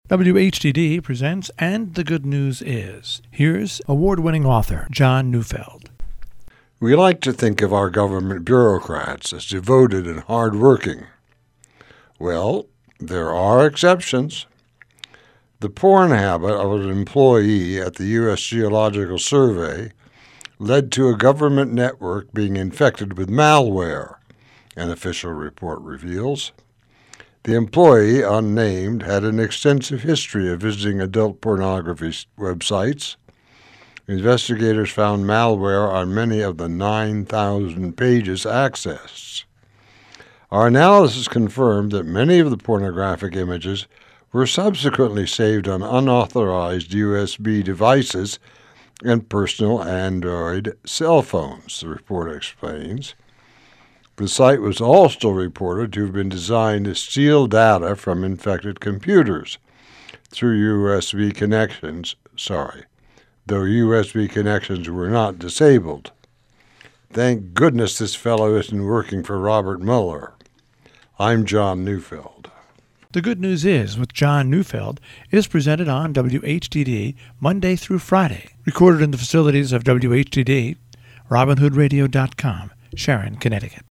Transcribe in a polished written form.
WHDD presents And the Good News Is. Here's award-winning author John Neufeld. We like to think of our government bureaucrats as devoted and hard-working. Well, there are exceptions. The porn habit of an employee at the U.S. Geological Survey led to a government network being infected with malware, an official report reveals. The employee, unnamed, had an extensive history of visiting adult pornography websites. Investigators found malware on many of the 9,000 pages accessed. Our analysis confirmed that many of the pornographic images were subsequently saved on unauthorized USB devices and personal Android cell phones, the report explains. The site was also reported to have been designed to steal data from infected computers through USB connections, though USB connections were not disabled. Thank goodness this fellow isn't working for Robert Mueller. I'm John Neufeld. The Good News Is with John Neufeld is presented on WHDD Monday through Friday. Recorded in the facilities of WHDD, RobinHoodRadio.com, Sharon, Connecticut.